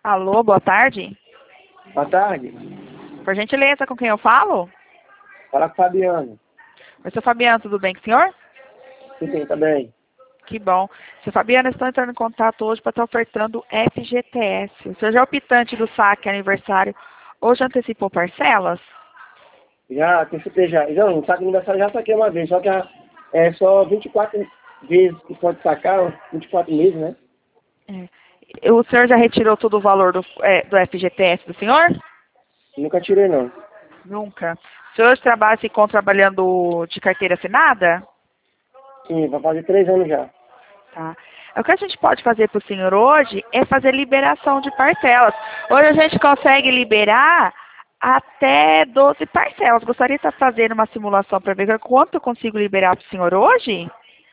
Alô, boa tarde. Boa tarde. Por gentileza, com quem eu falo? Fala com o Fabiano. Oi, seu Fabiano, tudo bem com o senhor? Sim, tá bem. Que bom. Seu Fabiano, estou entrando em contato hoje para estar ofertando FGTS. O senhor já é optante do saque aniversário. Hoje antecipou parcelas? Já, antecipei já. Não, o saque aniversário já saquei uma vez, só que é só 24 vezes que pode sacar, 24 meses, né? O senhor já retirou todo o valor do FGTS do senhor? Nunca tirei, não. Nunca. O senhor trabalha, se encontra trabalhando de carteira assinada? Sim, vai fazer 3 anos já. Tá. O que a gente pode fazer para o senhor hoje é fazer liberação de parcelas. Hoje a gente consegue liberar até 12 parcelas. Gostaria de estar fazendo uma simulação para ver quanto eu consigo liberar para o senhor hoje?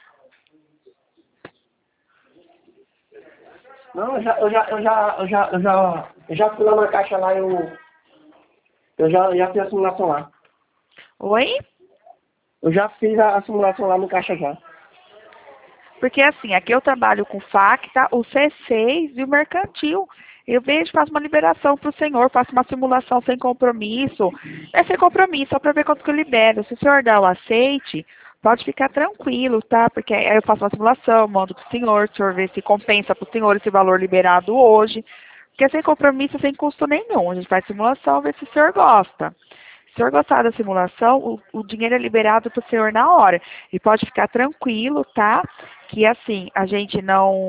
Não, eu já fui lá na caixa lá, eu já fiz a simulação lá. Oi? Eu já fiz a simulação lá no caixa já. Porque assim, aqui eu trabalho com FACTA, o C6 e o mercantil. Eu vejo, faço uma liberação para o senhor, faço uma simulação sem compromisso. É sem compromisso, só para ver quanto que eu libero. Se o senhor dá o aceite, pode ficar tranquilo, tá? Porque aí eu faço uma simulação, mando para o senhor vê se compensa para o senhor esse valor liberado hoje. Porque é sem compromisso, sem custo nenhum. A gente faz simulação, vê se o senhor gosta. Se o senhor gostar da simulação, o dinheiro é liberado para o senhor na hora. E pode ficar tranquilo, tá? Que assim, a gente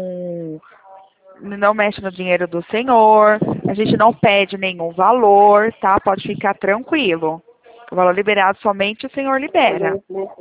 não mexe no dinheiro do senhor, a gente não pede nenhum valor, tá? Pode ficar tranquilo. O valor liberado somente o senhor libera.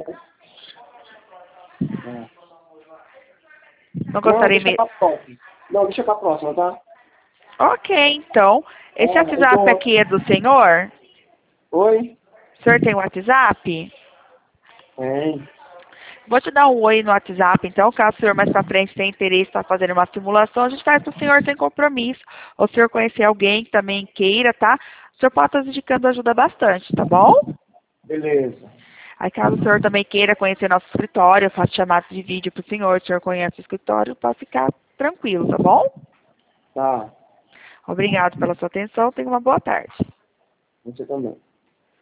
Não Não, gostaria deixa mesmo? pra próxima. Não, deixa pra próxima, tá? Ok, então. Esse Eu WhatsApp tô... aqui é do senhor? Oi? O senhor tem WhatsApp? Tem. Vou te dar um oi no WhatsApp, então, caso o senhor mais pra frente tenha interesse em estar fazendo uma simulação, a gente faz para o senhor sem compromisso. Ou se o senhor conhecer alguém que também queira, tá? O senhor pode estar indicando, ajuda bastante, tá bom? Beleza. Aí, caso o senhor também queira conhecer nosso escritório, eu faço chamadas de vídeo para o senhor, se o senhor conhece o escritório, pode ficar tranquilo, tá bom? Tá. Obrigado pela sua atenção, tenha uma boa tarde. Você também.